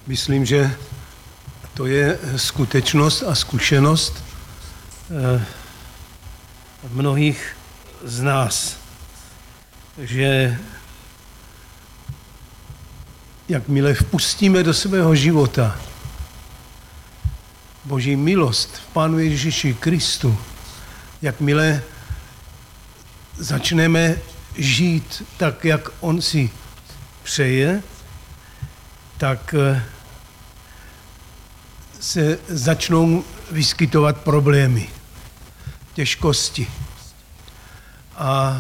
Myslím, že to je skutečnost a zkušenost mnohých z nás, že jakmile vpustíme do svého života Boží milost v Pánu Ježíši Kristu, jakmile začneme žít tak, jak on si přeje, tak se začnou vyskytovat problémy, těžkosti. A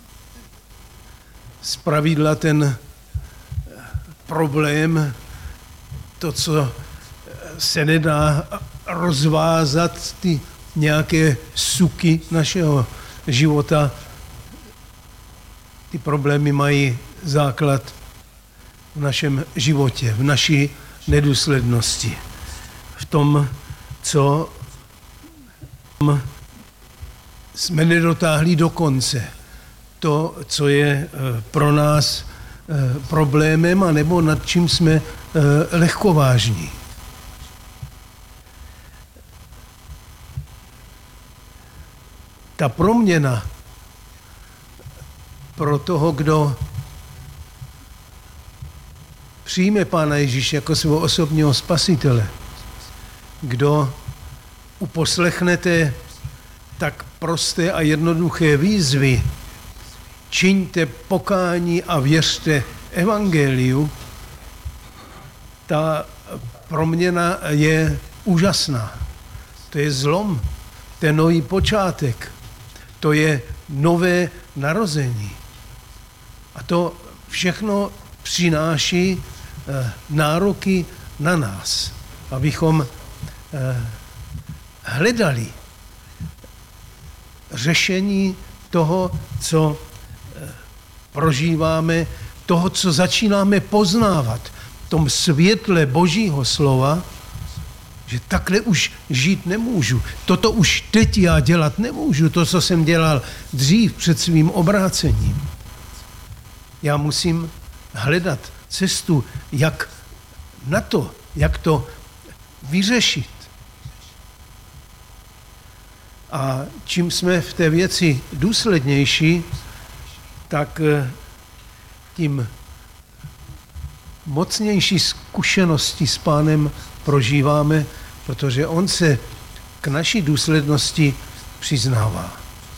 zpravidla ten problém, to, co se nedá rozvázat, ty nějaké suky našeho života, ty problémy mají základ v našem životě, v naší nedůslednosti, v tom, co jsme nedotáhli do konce. To, co je pro nás problémem, anebo nad čím jsme lehkovážní. Ta proměna pro toho, kdo přijme Pána Ježíše jako svého osobního spasitele, kdo uposlechnete tak prosté a jednoduché výzvy, čiňte pokání a věřte evangeliu, ta proměna je úžasná. To je zlom, to je nový počátek, to je nové narození. A to všechno přináší nároky na nás, abychom hledali řešení toho, co prožíváme, toho, co začínáme poznávat v tom světle Božího slova, že takhle už žít nemůžu. Toto už teď já dělat nemůžu, to, co jsem dělal dřív před svým obrácením. Já musím hledat cestu, jak na to, jak to vyřešit. A čím jsme v té věci důslednější, tak tím mocnější zkušenosti s Pánem prožíváme, protože on se k naší důslednosti přiznává.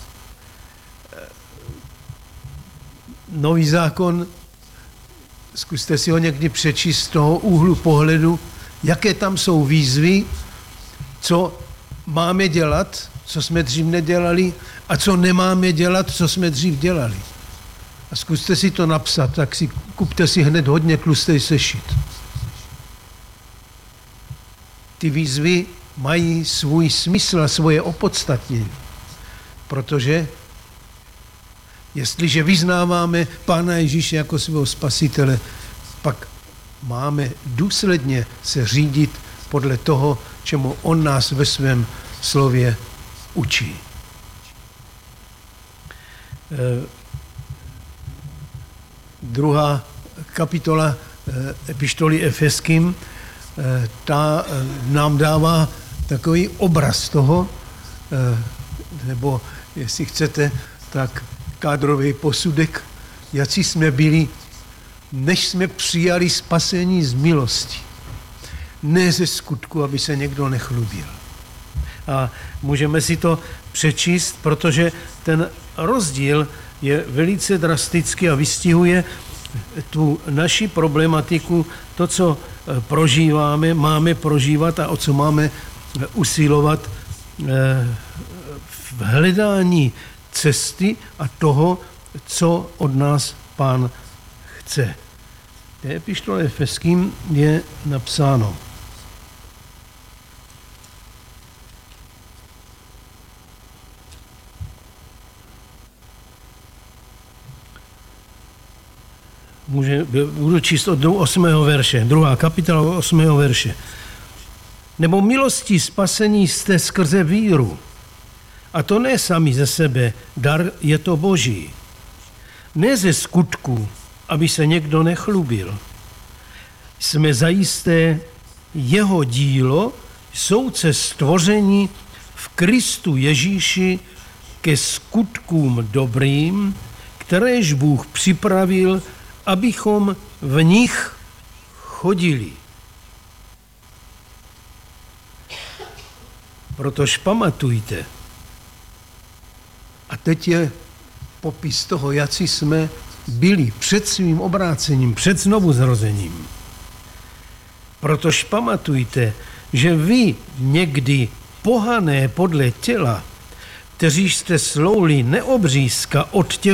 Nový zákon, zkuste si ho někdy přečíst z toho úhlu pohledu, jaké tam jsou výzvy, co máme dělat, co jsme dřív nedělali, a co nemáme dělat, co jsme dřív dělali. A zkuste si to napsat, tak si kupte si hned hodně tlustý sešit. Ty výzvy mají svůj smysl a svoje opodstatnění, protože jestliže vyznáváme Pána Ježíše jako svého spasitele, pak máme důsledně se řídit podle toho, čemu on nás ve svém slově učí. Druhá kapitola epištoly Efeským, ta nám dává takový obraz toho, nebo jestli chcete, tak kádrový posudek, jací jsme byli, než jsme přijali spasení z milosti. Ne ze skutku, aby se někdo nechlubil. A můžeme si to přečíst, protože ten rozdíl je velice drastický a vystihuje tu naši problematiku, to, co prožíváme, máme prožívat a o co máme usilovat v hledání cesty a toho, co od nás Pán chce. V té epištole Efeským je napsáno: Budu číst od 8. verše, 2. kapitola 8. verše. Nebo milostí spasení jste skrze víru. A to ne sami ze sebe, dar je to Boží. Ne ze skutku, aby se někdo nechlubil. jsme zajisté jeho dílo, souce stvoření v Kristu Ježíši ke skutkům dobrým, kteréž Bůh připravil, abychom v nich chodili. Protož pamatujte, a teď je popis toho, jací jsme byli před svým obrácením, před znovuzrozením. Protož pamatujte, že vy někdy pohané podle těla, kteří jste slouli neobřízka od těch,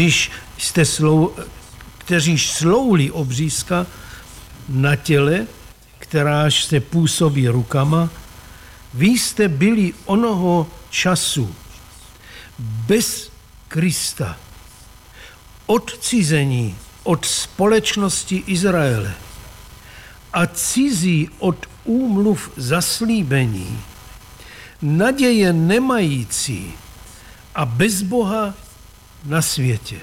kteří slouli obřízka na těle, kteráž se působí rukama, vy jste byli onoho času bez Krista, odcizení od společnosti Izraele a cizí od úmluv zaslíbení, naděje nemající a bez Boha na světě.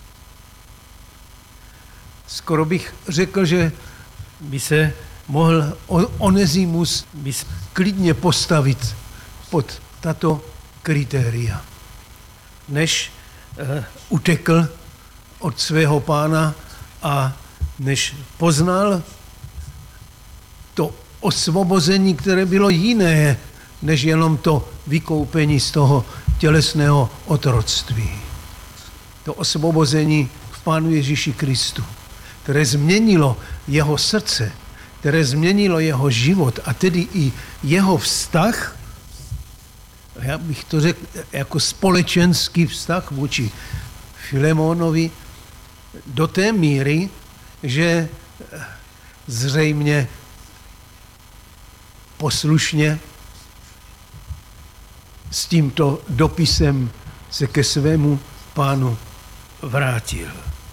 Skoro bych řekl, že by se mohl Onesimus klidně postavit pod tato kritéria, než utekl od svého pána a než poznal to osvobození, které bylo jiné, než jenom to vykoupení z toho tělesného otroctví. To osvobození v Pánu Ježíši Kristu, které změnilo jeho srdce, které změnilo jeho život a tedy i jeho vztah, já bych to řekl jako společenský vztah vůči Filemonovi, do té míry, že zřejmě poslušně s tímto dopisem se ke svému pánu vrátil.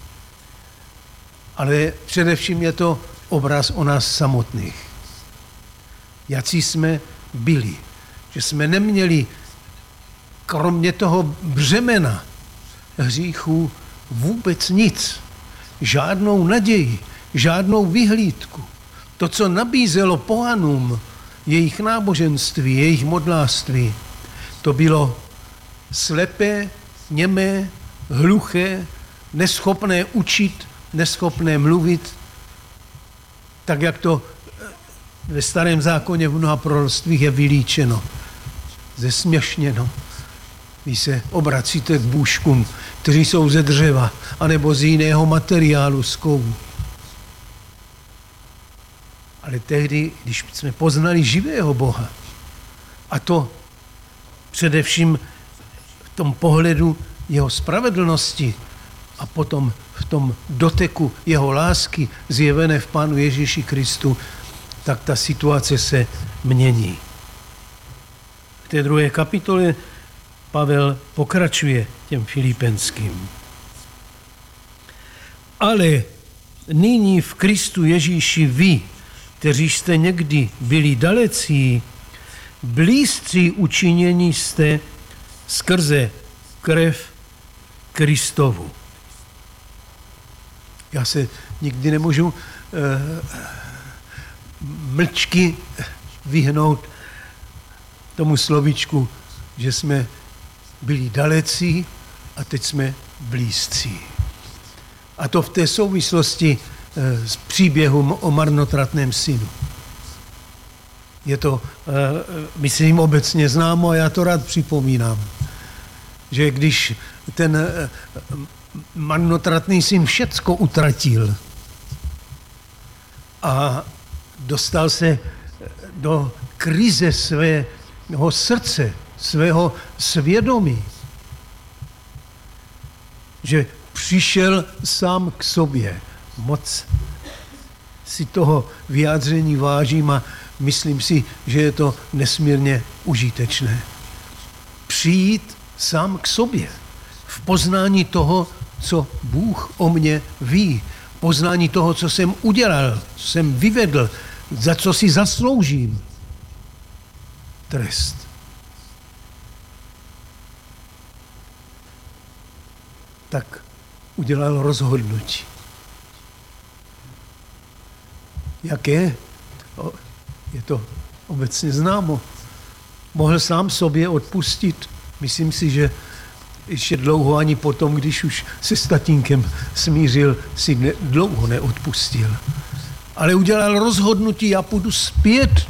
Ale především je to obraz o nás samotných. Jací jsme byli. Že jsme neměli kromě toho břemena hříchů vůbec nic. Žádnou naději, žádnou vyhlídku. To, co nabízelo pohanům, jejich náboženství, jejich modlářství, to bylo slepé, němé, hluché, neschopné učit, neschopné mluvit, tak jak to ve Starém zákoně v mnoha proroctvích je vylíčeno, zesměšněno. Vy se obracíte k bůžkům, kteří jsou ze dřeva, anebo z jiného materiálu, z kovu. Ale tehdy, když jsme poznali živého Boha, a to především v tom pohledu jeho spravedlnosti a potom v tom doteku jeho lásky zjevené v Pánu Ježíši Kristu, tak ta situace se mění. V té 2. kapitole Pavel pokračuje těm Filipenským. Ale nyní v Kristu Ježíši vy, kteří jste někdy byli dalecí, blízcí učinění jste skrze krev Kristovu. Já se nikdy nemůžu mlčky vyhnout tomu slovíčku, že jsme byli dalecí a teď jsme blízcí. A to v té souvislosti s příběhem o marnotratném synu. Je to, myslím, obecně známo a já to rád připomínám, že když ten marnotratný syn všecko utratil a dostal se do krize svého srdce, svého svědomí, že přišel sám k sobě. Moc si toho vyjádření vážím a myslím si, že je to nesmírně užitečné. Přijít sám k sobě v poznání toho, co Bůh o mně ví, poznání toho, co jsem udělal, co jsem vyvedl, za co si zasloužím trest. Tak udělal rozhodnutí. Jaké? Je to obecně známo. Mohl sám sobě odpustit. Myslím si, že ještě dlouho ani potom, když už se s tatínkem smířil, si dlouho neodpustil. Ale udělal rozhodnutí, já půjdu zpět.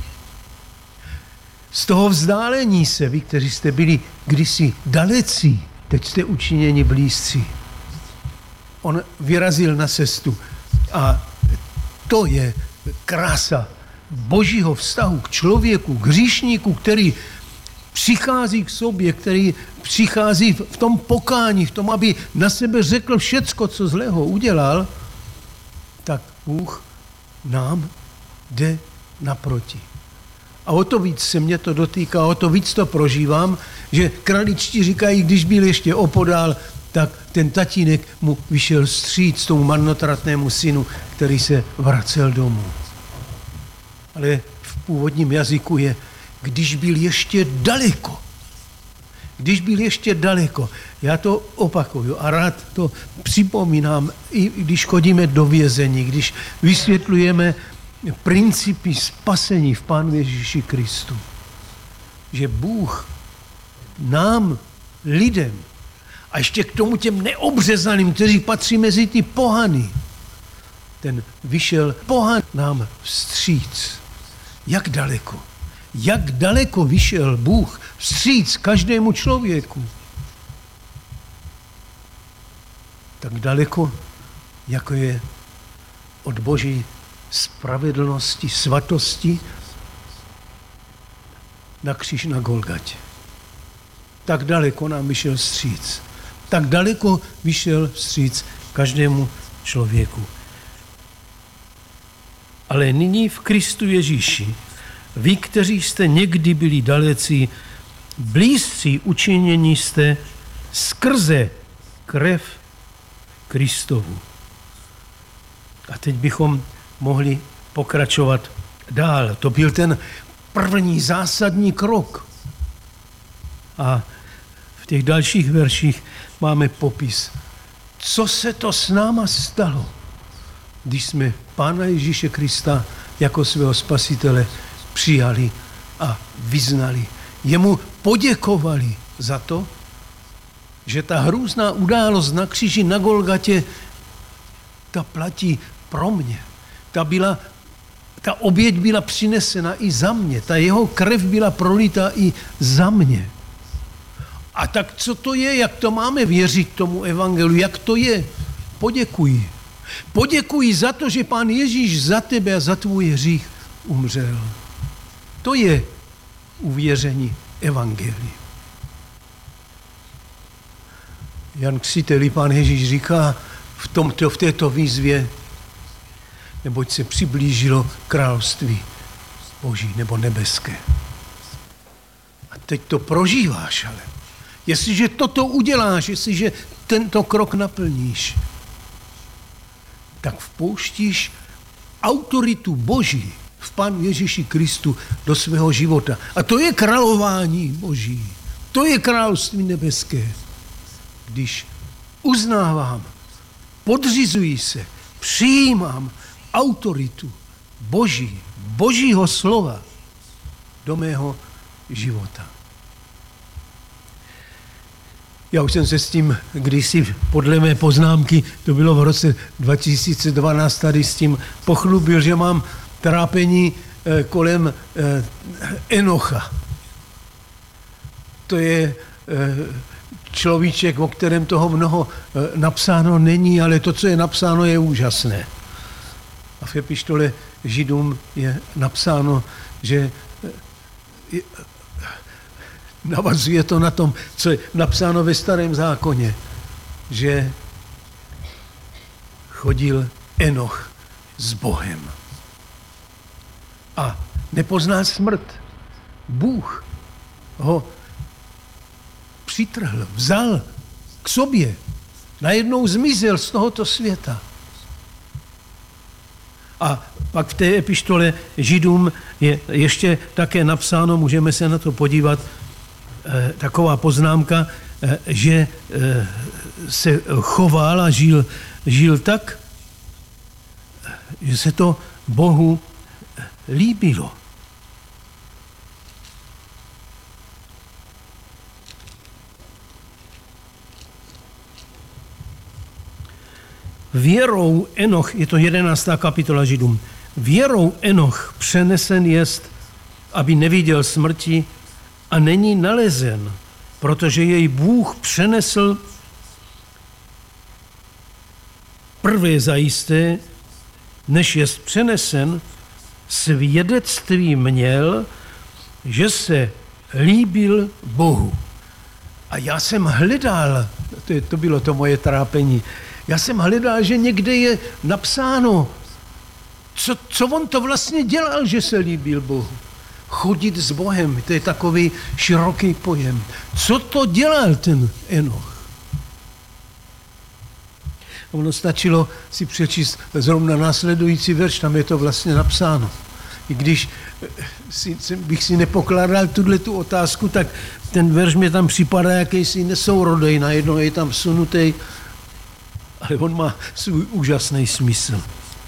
Z toho vzdálení se, vy, kteří jste byli kdysi dalecí, teď jste učiněni blízcí. On vyrazil na cestu a to je krása Božího vztahu k člověku, k hříšníku, který přichází k sobě, který přichází v tom pokání, v tom, aby na sebe řekl všecko, co zlého udělal, tak Bůh nám jde naproti. A o to víc se mě to dotýká, o to víc to prožívám, že kraličtí říkají, když byl ještě opodál, tak ten tatínek mu vyšel vstříc tomu marnotratnému synu, který se vracel domů. Ale v původním jazyku je, když byl ještě daleko. Když byl ještě daleko. Já to opakuju a rád to připomínám, i když chodíme do vězení, když vysvětlujeme principy spasení v Pánu Ježíši Kristu. Že Bůh nám, lidem, a ještě k tomu těm neobřezaným, kteří patří mezi ty pohany, ten vyšel pohan nám vstříc. Jak daleko? Jak daleko vyšel Bůh vstříc každému člověku? Tak daleko, jako je od Boží spravedlnosti, svatosti na kříž na Golgatě. Tak daleko nám vyšel vstříc. Tak daleko vyšel vstříc každému člověku. Ale nyní v Kristu Ježíši, vy, kteří jste někdy byli dalecí, blízcí učinění jste skrze krev Kristovu. A teď bychom mohli pokračovat dál. To byl ten první zásadní krok. A v těch dalších verších máme popis, co se to s náma stalo, když jsme Pána Ježíše Krista jako svého spasitele přijali a vyznali. Jemu poděkovali za to, že ta hrůzná událost na kříži na Golgatě, ta platí pro mě. Ta oběť byla přinesena i za mě. Ta jeho krev byla prolita i za mě. A tak co to je? Jak to máme věřit tomu evangeliu? Jak to je? Poděkuji. Poděkuji za to, že Pán Ježíš za tebe a za tvůj hřích umřel. To je uvěření evangelii. Jan Křtitelí, Pán Ježíš říká v této výzvě, neboť se přiblížilo království Boží nebo nebeské. A teď to prožíváš, ale jestliže toto uděláš, jestliže tento krok naplníš, tak vpouštíš autoritu Boží v Pánu Ježíši Kristu do svého života. A to je králování Boží. To je království nebeské. Když uznávám, podřizuji se, přijímám autoritu Boží, Božího slova do mého života. Já už jsem se s tím kdysi podle mé poznámky, to bylo v roce 2012, tady s tím pochlubil, že mám trápení kolem Enocha. To je človíček, o kterém toho mnoho napsáno není, ale to, co je napsáno, je úžasné. A v epištole Židům je napsáno, že navazuje to na tom, co je napsáno ve Starém zákoně, že chodil Enoch s Bohem a nepoznal smrt. Bůh ho přitrhl, vzal k sobě, najednou zmizel z tohoto světa. A pak v té epištole Židům je ještě také napsáno, můžeme se na to podívat, taková poznámka, že se choval a žil tak, že se to Bohu líbilo. Věrou Enoch, je to 11. kapitola Židům, věrou Enoch přenesen jest, aby neviděl smrti a není nalezen, protože jej Bůh přenesl prvé zajisté, než jest přenesen, svědectví měl, že se líbil Bohu. A já jsem hledal, to bylo to moje trápení, já jsem hledal, že někde je napsáno, co on to vlastně dělal, že se líbil Bohu. Chodit s Bohem, to je takový široký pojem. Co to dělal ten Enoch? Ono stačilo si přečíst zrovna následující verš, tam je to vlastně napsáno. I když bych si nepokládal tu otázku, tak ten verš mě tam připadá jakýsi nesourodej, najednou je tam vsunutý, ale on má svůj úžasný smysl.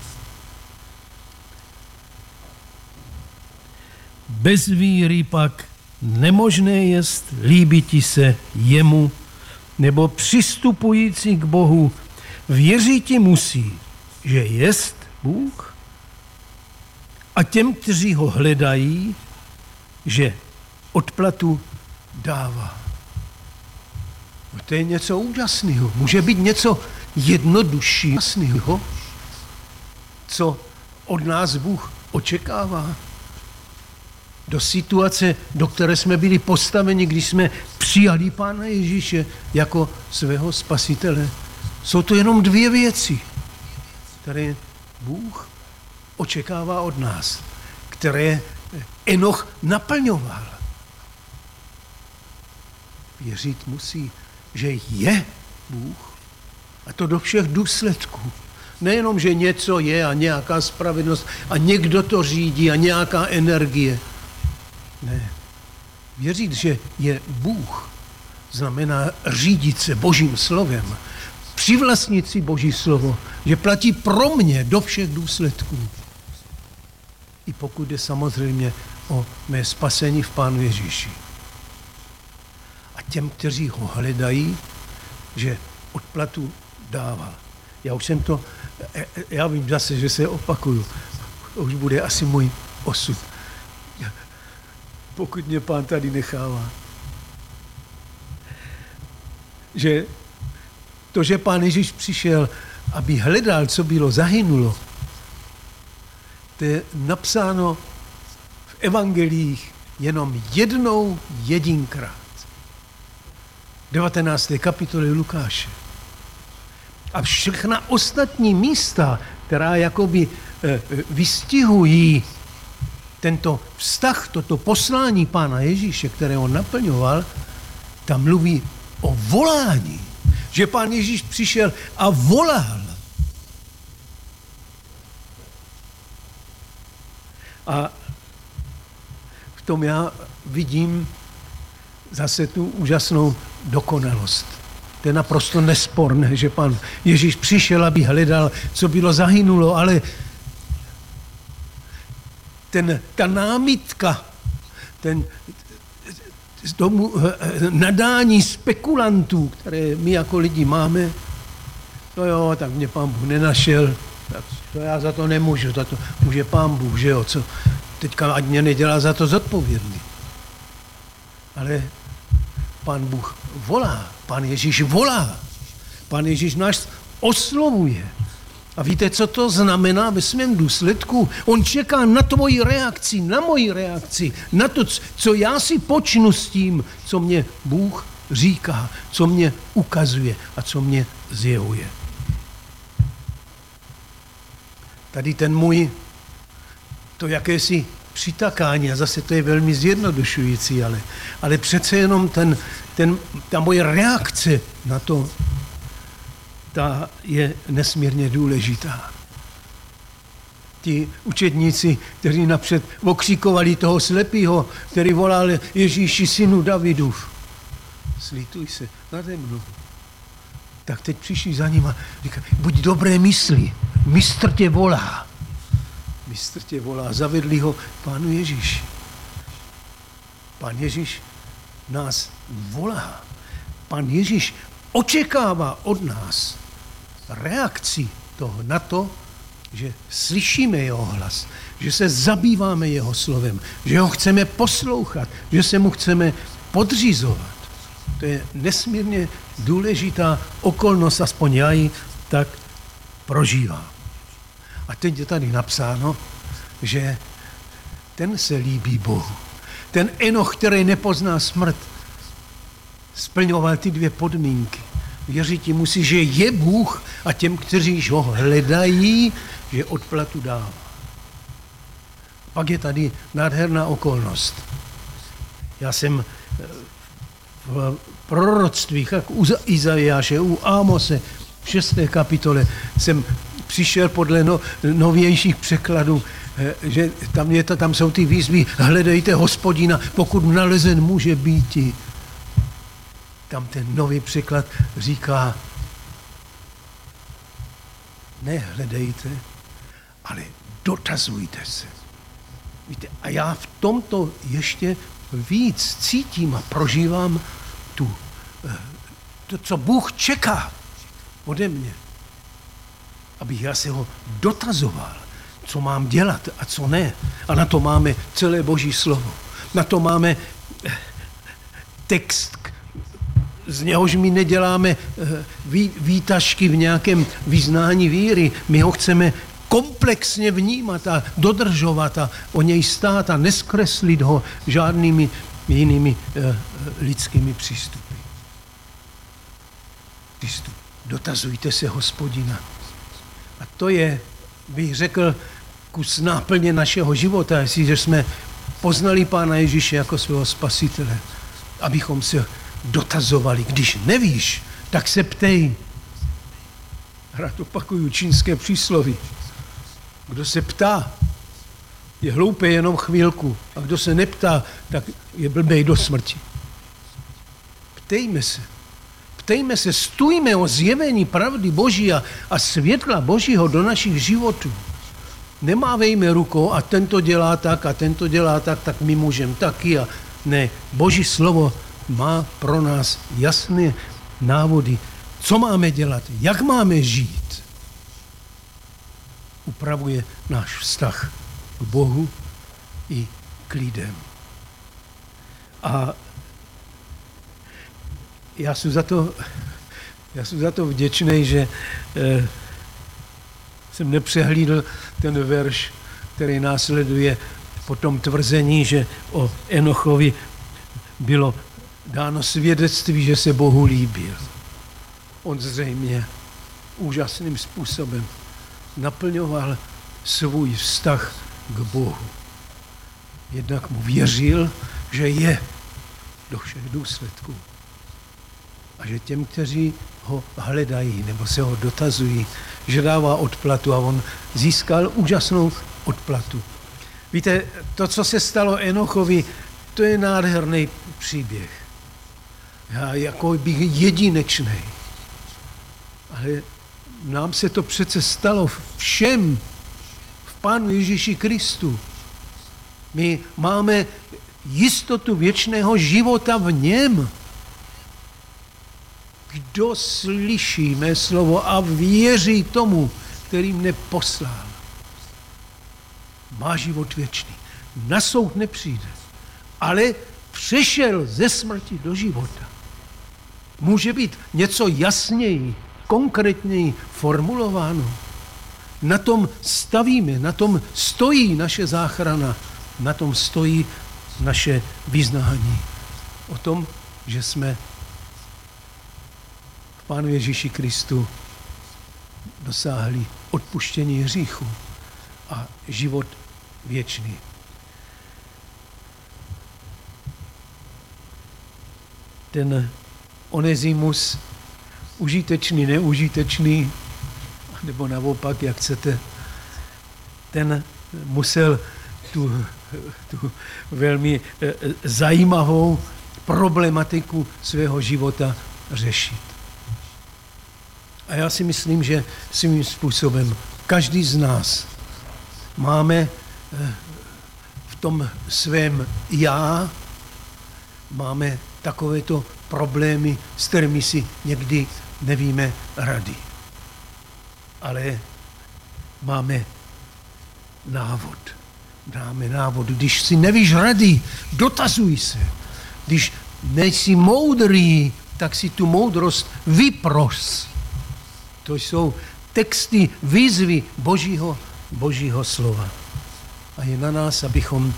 Bez víry pak nemožné jest líbiti se jemu, nebo přistupující k Bohu věřiti musí, že jest Bůh a těm, kteří ho hledají, že odplatu dává. No to je něco úžasného. Může být něco jednoduššího, co od nás Bůh očekává. Do situace, do které jsme byli postaveni, když jsme přijali Pána Ježíše jako svého spasitele. Jsou to jenom dvě věci, které Bůh očekává od nás, které Enoch naplňoval. Věřit musí, že je Bůh, a to do všech důsledků. Nejenom, že něco je a nějaká spravedlnost a někdo to řídí a nějaká energie. Ne. Věřit, že je Bůh, znamená řídit se Božím slovem, přivlastnit si Boží slovo, že platí pro mě do všech důsledků. I pokud jde samozřejmě o mé spasení v Pánu Ježíši. A těm, kteří ho hledají, že odplatu dává. Já vím zase, že se opakuju. To už bude asi můj osud. Pokud mě Pán tady nechává. Že to, že Pán Ježíš přišel, aby hledal, co bylo zahynulo, to je napsáno v evangelích jenom jedinkrát. 19. kapitoly Lukáše. A všechna ostatní místa, která jakoby vystihují tento vztah, toto poslání Pána Ježíše, které on naplňoval, tam mluví o volání. Že Pán Ježíš přišel a volal. A v tom já vidím zase tu úžasnou dokonalost. To je naprosto nesporné, že Pán Ježíš přišel, aby hledal, co bylo zahynulo, ale ta námitka, tomu nadání spekulantů, které my jako lidi máme, no jo, tak mě Pán Bůh nenašel, tak to já za to nemůžu, za to může Pán Bůh, že jo, co teďka ať mě nedělá za to zodpovědný. Ale Pán Bůh volá, Pán Ježíš volá, Pán Ježíš nás oslovuje. A víte, co to znamená ve svém důsledku? On čeká na tvoji reakci, na moji reakci, na to, co já si počnu s tím, co mě Bůh říká, co mě ukazuje a co mě zjevuje. Tady to jakési přitakání, a zase to je velmi zjednodušující, ale přece jenom ta moje reakce na to, ta je nesmírně důležitá. Ti učedníci, kteří napřed okřikovali toho slepýho, který volal Ježíši, synu Davidův, slituj se nade mnou. Tak teď přišli za ním a říkají, buď dobré mysli, mistr tě volá. bystrtě volá, zavedli ho Pánu Ježíši. Pán Ježíš nás volá. Pán Ježíš očekává od nás reakci toho na to, že slyšíme jeho hlas, že se zabýváme jeho slovem, že ho chceme poslouchat, že se mu chceme podřizovat. To je nesmírně důležitá okolnost, aspoň já ji tak prožívám. A teď je tady napsáno, že ten se líbí Bohu. Ten Enoch, který nepozná smrt, splňoval ty dvě podmínky. Věřit musí, že je Bůh a těm, kteří ho hledají, že odplatu dává. Pak je tady nádherná okolnost. Já jsem v proroctvích, jak u Izajáše, u Ámose, v 6. kapitole, jsem přišel podle novějších překladů, že tam jsou ty výzvy, hledejte Hospodina, pokud nalezen může býti. Tam ten nový překlad říká, nehledejte, ale dotazujte se. Víte, a já v tomto ještě víc cítím a prožívám to, co Bůh čeká ode mě. Abych já se ho dotazoval, co mám dělat a co ne. A na to máme celé Boží slovo. Na to máme text, z něhož my neděláme výtažky v nějakém vyznání víry. My ho chceme komplexně vnímat a dodržovat a o něj stát a neskreslit ho žádnými jinými lidskými přístupy. Dotazujte se Hospodina. A to je, bych řekl, kus náplně našeho života, jestliže jsme poznali Pána Ježíše jako svého spasitele, abychom se dotazovali. Když nevíš, tak se ptej. Rád opakuju čínské přísloví. Kdo se ptá, je hloupý jenom chvílku. A kdo se neptá, tak je blbej do smrti. Ptejme se. Ptejme se, stůjme o zjevení pravdy Boží a světla Božího do našich životů. Nemávejme rukou a tento dělá tak, tak my můžeme taky. A ne, Boží slovo má pro nás jasné návody, co máme dělat, jak máme žít. Upravuje náš vztah k Bohu i k lidem. A já jsem za to vděčný, že jsem nepřehlídl ten verš, který následuje po tom tvrzení, že o Enochovi bylo dáno svědectví, že se Bohu líbil. On zřejmě úžasným způsobem naplňoval svůj vztah k Bohu. Jednak mu věřil, že je do všech důsledků. A že těm, kteří ho hledají nebo se ho dotazují, že dává odplatu a on získal úžasnou odplatu. Víte, to, co se stalo Enochovi, to je nádherný příběh. Já jako bych jedinečný. Ale nám se to přece stalo všem v Pánu Ježíši Kristu. My máme jistotu věčného života v něm. Kdo slyší mé slovo a věří tomu, který mne poslal, má život věčný. Na soud nepřijde, ale přešel ze smrti do života. Může být něco jasněji, konkrétněji formulováno. Na tom stavíme, na tom stojí naše záchrana, na tom stojí naše vyznání. O tom, že jsme v Pánu Ježíši Kristu dosáhli odpuštění hříchu a život věčný. Ten Onesimus, užitečný, neužitečný, nebo naopak, jak chcete, ten musel tu velmi zajímavou problematiku svého života řešit. A já si myslím, že svým způsobem každý z nás máme v tom svém já, máme takovéto problémy, s kterými si někdy nevíme rady. Ale máme návod. Dáme návod. Když si nevíš rady, dotazuj se. Když nejsi moudrý, tak si tu moudrost vypros. To jsou texty, výzvy Božího slova. A je na nás, abychom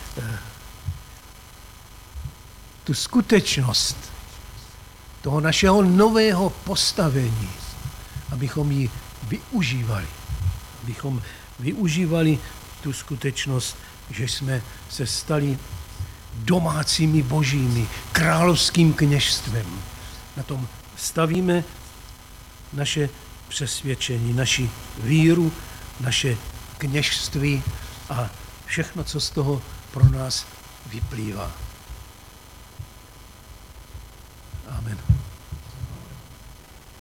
tu skutečnost toho našeho nového postavení, abychom ji využívali. Abychom využívali tu skutečnost, že jsme se stali domácími božími, královským kněžstvem. Na tom stavíme naše přesvědčení, naši víru, naše kněžství a všechno, co z toho pro nás vyplývá.